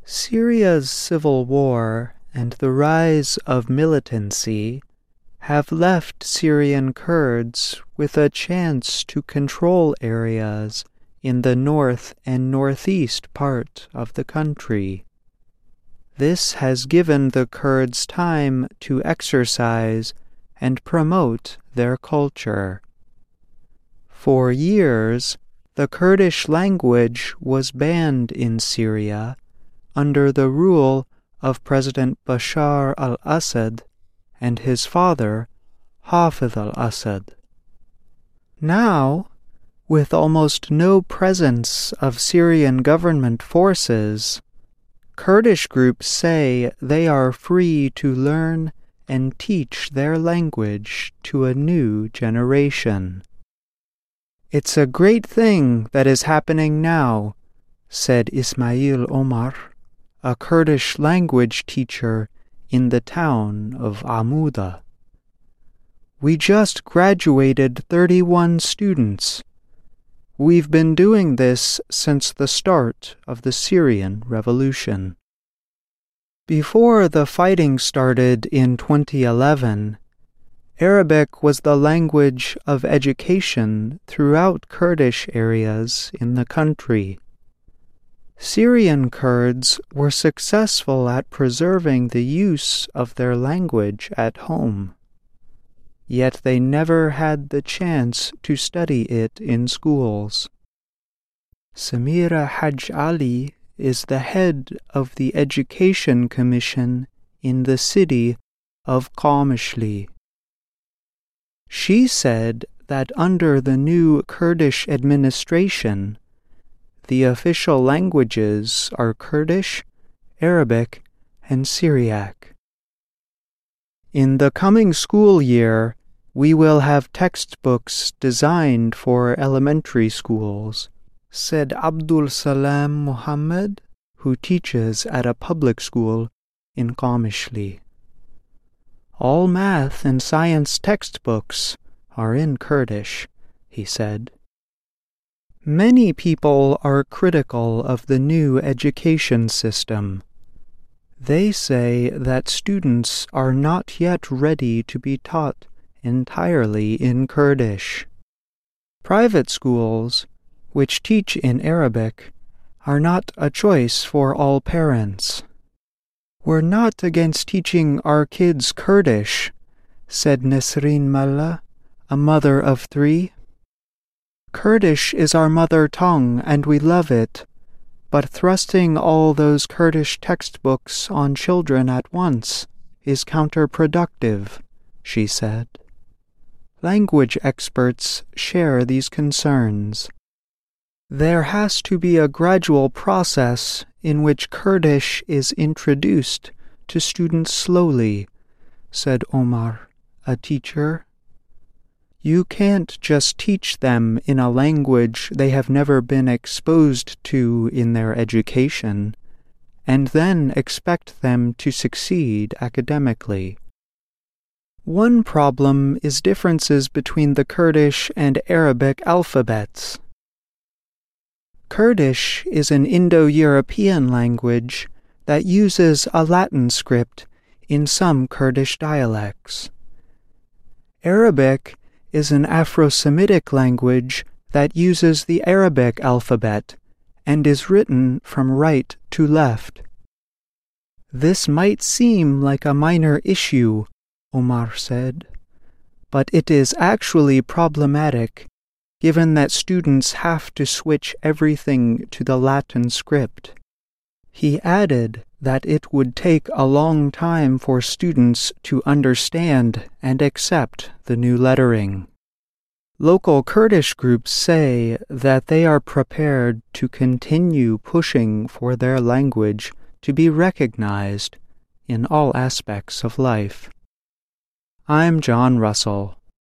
Syria's civil war and the rise of militancy have left Syrian Kurds with a chance to control areas in the north and northeast part of the country. This has given the Kurds time to exercise and promote their culture. For years, the Kurdish language was banned in Syria under the rule of President Bashar al-Assad and his father, Hafez al-Assad. Now, with almost no presence of Syrian government forces, Kurdish groups say they are free to learn and teach their language to a new generation. "It's a great thing that is happening now," said Ismail Omar, a Kurdish language teacher in the town of Amuda. "We just graduated 31 students. We've been doing this since the start of the Syrian Revolution." Before the fighting started in 2011, Arabic was the language of education throughout Kurdish areas in the country. Syrian Kurds were successful at preserving the use of their language at home, yet they never had the chance to study it in schools. Samira Haj Ali is the head of the Education Commission in the city of Qamishli. She said that under the new Kurdish administration, the official languages are Kurdish, Arabic, and Syriac. "In the coming school year, we will have textbooks designed for elementary schools," said Abdul Salam Muhammad, who teaches at a public school in Qamishli. "All math and science textbooks are in Kurdish," he said. Many people are critical of the new education system. They say that students are not yet ready to be taught entirely in Kurdish. Private schools, which teach in Arabic, are not a choice for all parents. "We're not against teaching our kids Kurdish," said Nesreen Mallah, a mother of 3. "Kurdish is our mother tongue and we love it, but thrusting all those Kurdish textbooks on children at once is counterproductive," she said. Language experts share these concerns. "There has to be a gradual process in which Kurdish is introduced to students slowly," said Omar, a teacher. "You can't just teach them in a language they have never been exposed to in their education, and then expect them to succeed academically." One problem is differences between the Kurdish and Arabic alphabets. Kurdish is an Indo-European language that uses a Latin script in some Kurdish dialects. Arabic is an Afro-Semitic language that uses the Arabic alphabet and is written from right to left. "This might seem like a minor issue," Omar said, "but it is actually problematic given that students have to switch everything to the Latin script." He added that it would take a long time for students to understand and accept the new lettering. Local Kurdish groups say that they are prepared to continue pushing for their language to be recognized in all aspects of life. I'm John Russell.